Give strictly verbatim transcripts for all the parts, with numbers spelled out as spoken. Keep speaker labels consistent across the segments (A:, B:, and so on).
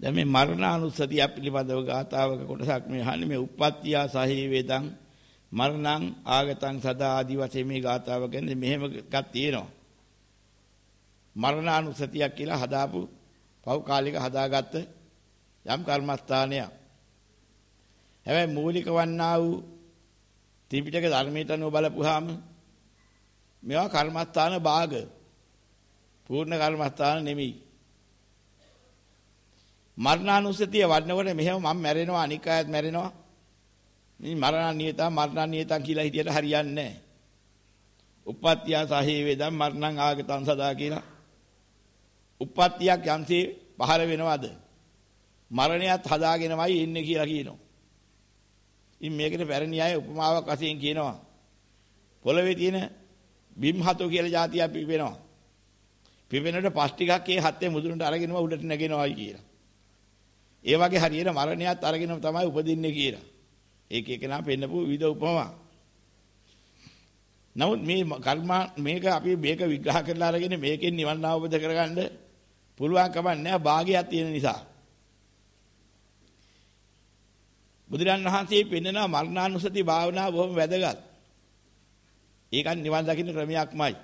A: දැන් මේ මරණානුස්සතිය පිළිබඳව ගාථාවක කොටසක් මේ අහන්නේ මේ උප්පත්තිය සහේ වේදං මරණං ආගතං සදා ආදි වශයෙන් මේ ගාථාව කියන්නේ මෙහෙම එකක් තියෙනවා. මරණානුස්සතියක් කියලා හදාපු පව් කාලික හදාගත්ත යම් කර්මස්ථානයක්. හැබැයි මූලික වන්නා වූ ත්‍රිපිටක ධර්මයට අනුව බලපුවාම මේවා කර්මස්ථාන භාග පූර්ණ කර්මස්ථාන නෙමෙයි. මරණානුස්සතිය වඩනකොට මෙහෙම මම මැරෙනවා අනික් අයත් මැරෙනවා. මේ මරණානියතා මරණානියතා කියලා හිතියට හරියන්නේ නැහැ. උප්පත්තිය සහේ වේදම් මරණං ආගතං සදා කියලා. උප්පත්තියක් යම්සේ පහළ වෙනවද? මරණයත් හදාගෙනමයි ඉන්නේ කියලා කියනවා. ඉතින් මේකට පැරණි අය උපමාවක් වශයෙන් කියනවා. පොළවේ තියෙන බිම් හතෝ කියලා જાතියක් පිපෙනවා. පිපෙනකොට පස් ටිකක් ඒ හත්තේ මුදුනට අරගෙනම උඩට නැගෙනවායි කියලා. ඒ වගේ හරියට මරණයත් අරගෙනම තමයි උපදින්නේ කියලා. ඒක එක නා පෙන්නපු විවිධ උපමා. නමුත් මේ කර්ම මේක අපි මේක විග්‍රහ කරලා අරගෙන මේකෙන් නිවන් අවබෝධ කරගන්න පුළුවන් කමක් නැහැ භාගයක් තියෙන නිසා. බුදුරන් වහන්සේ පෙන්නන මරණානුස්සති භාවනාව බොහොම වැදගත්. ඒකත් නිවන් දකින්න ක්‍රමයක්මයි.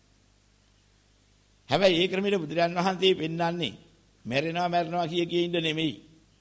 A: හැබැයි ඒ ක්‍රමෙට බුදුරන් වහන්සේ පෙන්නන්නේ මැරෙනවා මැරෙනවා කිය කිය ඉන්න නෙමෙයි.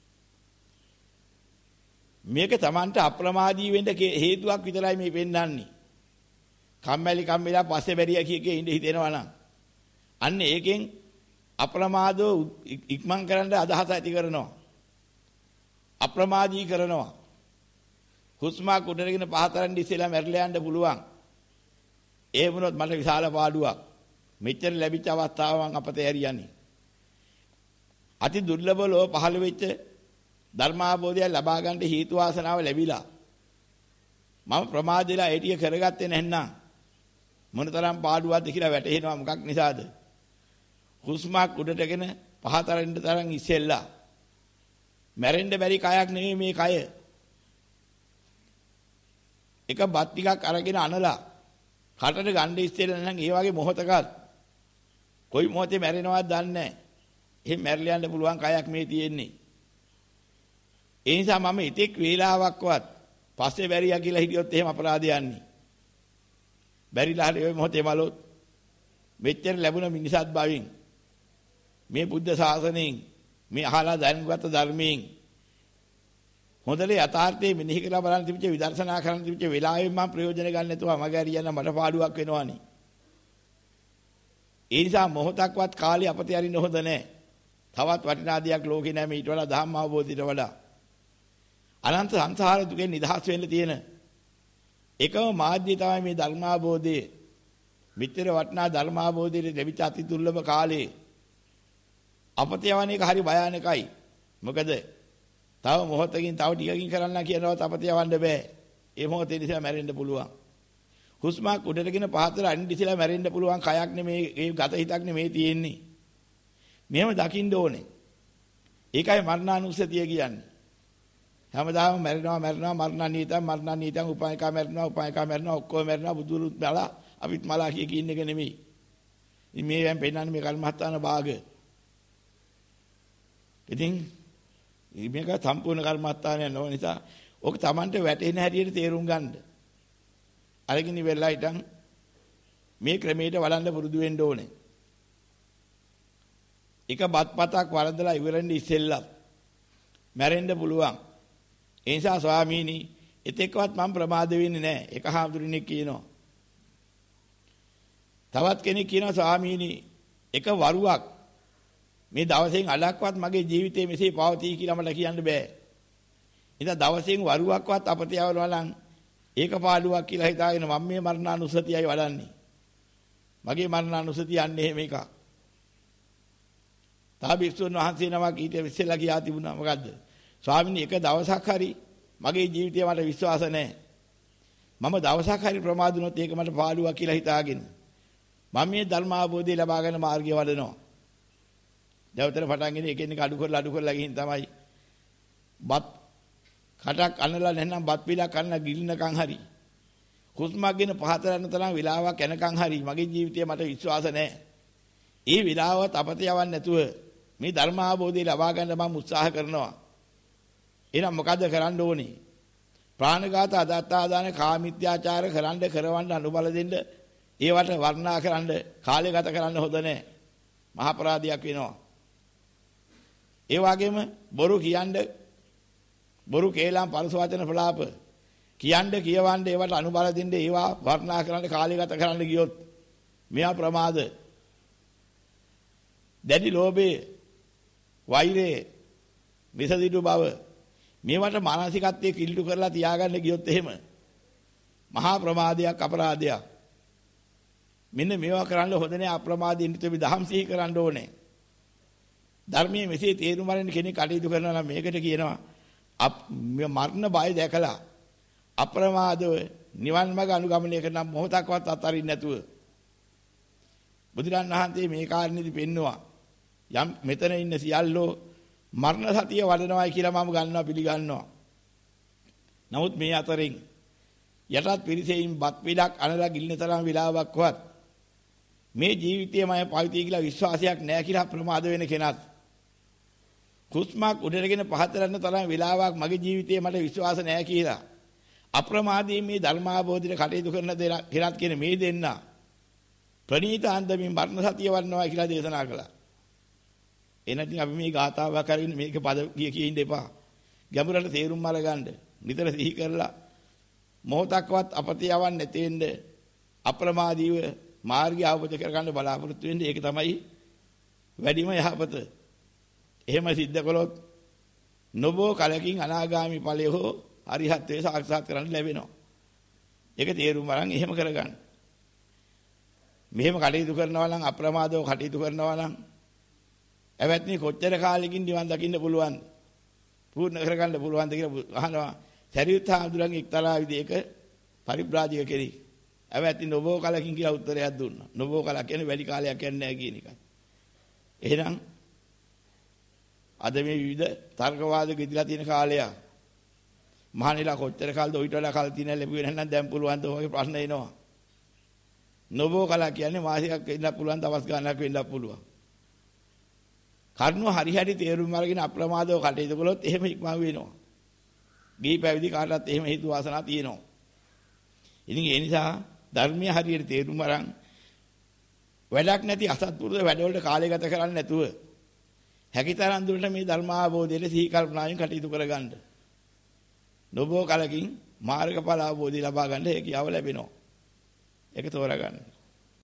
A: මේක Tamanට අප්‍රමාදී වෙන්න හේතුවක් විතරයි මේ පෙන්නන්නේ. කම්මැලි කම්මැලා පස්සේ බැරිය කිය කිය ඉඳ හිතෙනවා නම් අන්න ඒකෙන් අප්‍රමාදෝ ඉක්මන් කරන්න අදහස ඇති කරනවා. අප්‍රමාදී කරනවා. හුස්මක් උඩරගෙන පහතරන් ඉස්සෙලා මැරිලා යන්න පුළුවන්. ඒ වුණොත් මට විශාල පාඩුවක්. මෙච්චර ලැබිච්ච අවස්ථාව මං අපතේ හරියන්නේ. අති දුර්ලභ ලෝ පහළ වෙච්ච ධර්මාභෝධය ලබා ගන්න හේතු වාසනාව ලැබිලා. මම ප්‍රමාදෙලා ඒටිය කරගත්තේ නැත්නම් මොනතරම් පාඩුවක්ද කියලා වැටහෙනවා. මොකක් නිසාද? හුස්මක් උඩටගෙන පහතරෙන් තරම් ඉස්සෙල්ලා මැරෙන්න බැරි කයක් නෙමෙයි මේ කය. එක බත් ටිකක් අරගෙන අනලා කටට ගන්න ඉස්සෙල්ලා නම් ඒ වගේ මොහොතකත් කොයි මොහොතේ මැරෙනවද දන්නේ නැහැ. එහෙම මැරිලා යන්න පුළුවන් කයක් මේ තියෙන්නේ. ඒ නිසා මම ඉතික් වේලාවක්වත් පස්සේ බැරියා කියලා හිටියොත් එහෙම අපරාධය යන්නේ. බැරිලා හරි ඔය මොහොතේ මලොත් මෙච්චර ලැබුණ මිනිසත් බවින් මේ බුද්ධ ශාසනයෙන් මේ අහලා දැනගත් ධර්මයෙන් හොඳට යථාර්ථයේ මෙනෙහි කරලා බලන්න තිබිච්ච විදර්ශනා කරන්න තිබිච්ච වෙලාවෙන් මම ප්‍රයෝජන ගන්න නැතුව මග හරියන්න මට පාඩුවක් වෙනවනේ. ඒ නිසා මොහොතක්වත් කාලේ අපතේ අරින්න හොඳ නැහැ. තවත් වටිනා දෙයක් ලෝකේ නැහැ මේ ඊට වඩා ධම්ම අවබෝධයට වඩා. අනන්ත සංසාර දුකෙන් නිදහස් වෙන්න තියෙන එකම මාධ්‍යය තමයි මේ ධර්මාභෝධය. මිත්‍ර වටිනා ධර්මාභෝධයේ ලැබිච්ච අති දුර්ලභ කාලේ අපතේ යවන එක හරි භයානකයි. මොකද තව මොහොතකින් තව ටිකකින් කරන්න කියනවත් අපතේ යවන්න බෑ. ඒ මොහොතේ නිසා මැරෙන්න පුළුවන්. හුස්මක් උඩටගෙන පහතර අනිදිසලා මැරෙන්න පුළුවන් කයක් නෙමේ ඒ ගත හිතක් නෙමේ තියෙන්නේ. මෙහෙම දකින්න ඕනේ. ඒකයි මරණානුස්සතිය කියන්නේ. හැමදාම මැරෙනවා මැරෙනවා මරණානීතං මරණානීතං උපායකා මැරෙනවා උපායකා මැරෙනවා ඔක්කොම මැරෙනවා බුදුරුත් බලා අපිත් මලා කිය කින්න එක නෙමෙයි. ඉතින් මේවෙන් පෙන්නන්නේ මේ කර්මස්ථාන භාග. ඉතින් මේක සම්පූර්ණ කර්මස්ථානයක් නොවන නිසා ඔක Tamanට වැටෙන හැටියට තේරුම් ගන්න. අරගෙන ඉවරලා හිටන් මේ ක්‍රමයට වඩන්න පුරුදු වෙන්න ඕනේ. එක බත්පතක් වරදලා ඉවරෙන්නේ ඉස්සෙල්ලා මැරෙන්න පුළුවන්. ඒ නිසා ස්වාමීනි එතෙක්වත් මම ප්‍රමාද වෙන්නේ නැහැ. එක හාමුදුරනේ කියනවා. තවත් කෙනෙක් කියනවා ස්වාමීනි එක වරුවක් මේ දවසෙන් අඩක්වත් මගේ ජීවිතේ මෙසේ පවතී කියලා මට කියන්න බෑ. ඉතින් දවසෙන් වරුවක්වත් අපතේ යවනවා නම් ඒක පාඩුවක් කියලා හිතාගෙන මම මේ මරණානුස්සතියයි වඩන්නේ. මගේ මරණානුස්සතිය යන්නේ එහෙම එකක්. තාබිස්සුන් වහන්සේ නමක් ඊට ඉස්සෙල්ලා කියා තිබුණා මොකද්ද? ස්වාමීනි එක දවසක් හරි මගේ ජීවිතේ මට විශ්වාස නැහැ. මම දවසක් හරි ප්‍රමාද වුණොත් ඒක මට පාඩුවක් කියලා හිතාගෙන මම මේ ධර්මාභෝධය ලබා ගන්න මාර්ගය වඩනවා. දවතර පටන් ගෙන එකින් එක අඩු කරලා අඩු කරලා ගිහින් තමයි බත් කටක් අනලා නැත්නම් බත් පිලා කන්න ගිලිනකන් හරි හුස්මක් ගෙන පහතරන තරම් වෙලාවක් යනකන් හරි මගේ ජීවිතේ මට විශ්වාස නැහැ. ඒ වෙලාවත් අපතේ යවන්නේ නැතුව මේ ධර්ම අවබෝධය ලබා ගන්න මම උත්සාහ කරනවා. එහෙනම් මොකද කරන්න ඕනේ? ප්‍රාණඝාත, අදත්තාදාන, කාමිත්‍යාචාර කරන්න කරවන්න අනුබල දෙන්න, ඒවට වර්ණනා කරන්න, කාලය ගත කරන්න හොඳ නැහැ. මහා අපරාධයක් වෙනවා. ඒ වගේම බොරු කියන්න, බොරු කේලම් පරස වචන ප්‍රලාප කියන්න කියවන්න, ඒවට අනුබල දෙන්න, ඒවා වර්ණනා කරන්න, කාලය ගත කරන්න ගියොත් මෙයා ප්‍රමාද. දැඩි ලෝභයේ, වෛරයේ, විසදිඩු බව, මේවට මානසිකත්වයේ කිල්ලු කරලා තියාගන්න ගියොත් එහෙම මහා ප්‍රමාදයක්, අපරාධයක්. මෙන්න මේවා කරන්න හොඳ නෑ. අප්‍රමාදයෙන් ඉතින් දහම් සිහි කරන්න ඕනේ. ධර්මයේ මෙසේ තේරුම් ගන්න කෙනෙක් කටයුතු කරනවා නම් මේකට කියනවා මරණ බය දැකලා අප්‍රමාදව නිවන් මඟ අනුගමනය කරන මොහොතක්වත් අතරින් නැතුව බුදුරන් වහන්සේ මේ කාරණේදී පෙන්නවා. යම් මෙතන ඉන්න සියල්ලෝ මරණ සතිය වඩනවායි කියලා මම ගන්නවා, පිළිගන්නවා. නමුත් මේ අතරින් යටත් පිරිසෙයින් බත් පිටක් අනලා ගිලින තරම් විලාවක්වත් මේ ජීවිතයේ මම පවිතී කියලා විශ්වාසයක් නැහැ කියලා ප්‍රමාද වෙන කෙනත්, කුස්මක් උඩරගෙන පහත රැන්න තරම් විලාවක් මගේ ජීවිතයේ මට විශ්වාස නැහැ කියලා අප්‍රමාදයෙන් මේ ධර්මාභෝධිත කටයුතු කරන කෙනත් කියන මේ දෙන්න ප්‍රණීත අන්දමින් මරණ සතිය වඩනවා කියලා දේශනා කළා. එනටින් අපි මේ ගාථාවක් කරගෙන මේක පද කිය කිය ඉන්න එපා. ගැඹුරට තේරුම් අරගන්න. නිතර සිහි කරලා මොහොතක්වත් අපතේ යවන්නේ නැති වෙන්න අප්‍රමාදීව මාර්ගය අවබෝධ කරගන්න බලාපොරොත්තු වෙන්න. ඒක තමයි වැඩිම යහපත. එහෙම සිද්ධ කළොත් නොබෝ කලකින් අනාගාමි ඵලය හෝ අරිහත්ත්වයේ සාක්ෂාත් කරගන්න ලැබෙනවා. ඒක තේරුම් අරන් එහෙම කරගන්න. මෙහෙම කටයුතු කරනවා නම්, අප්‍රමාදව කටයුතු කරනවා නම් එවත්නි කොච්චර කාලෙකින් නිවන් දකින්න පුළුවන්ද? පූර්ණ කරගන්න පුළුවන්ද කියලා අහනවා. සරියුත් හාමුදුරන්ගේ එක්තරා විදිහක පරිබ්‍රාජික කෙනෙක්. එවත්නි නොබෝ කලකින් කියලා උත්තරයක් දුන්නා. නොබෝ කලක් කියන්නේ වැඩි කාලයක් යන්නේ නැහැ කියන එකයි. එහෙනම් අද මේ විවිධ තර්කවාද ගෙදිලා තියෙන කාලය. මහණෙලා කොච්චර කාලද ඔයිට වඩා කාල තියෙන ලැබුවේ නැත්නම් දැන් පුළුවන්ද ඔයගේ ප්‍රශ්න එනවා. නොබෝ කලක් කියන්නේ මාසිකක් වෙන්න පුළුවන්, දවස් ගාණක් වෙන්න පුළුවන්. කර්ණව හරි හරි තේරුම් අරගෙන අප්‍රමාදව කටයුතු කළොත් එහෙම ඉක්මන් වෙනවා. ගිහි පැවිදි කාටවත් එහෙම හේතු වාසනා තියෙනවා. ඉතින් ඒ නිසා ධර්මයේ හරියට තේරුම් අරන් වැඩක් නැති අසත්පුරුෂ වැඩවලට කාලය ගත කරන්නේ නැතුව හැකිතරම් දුරට මේ ධර්මාභෝධයේ සිහි කල්පනාවෙන් කටයුතු කරගන්න. නොබෝ කලකින් මාර්ගඵල අවබෝධය ලබා ගන්න හැකියාව ලැබෙනවා. ඒක තෝරගන්න.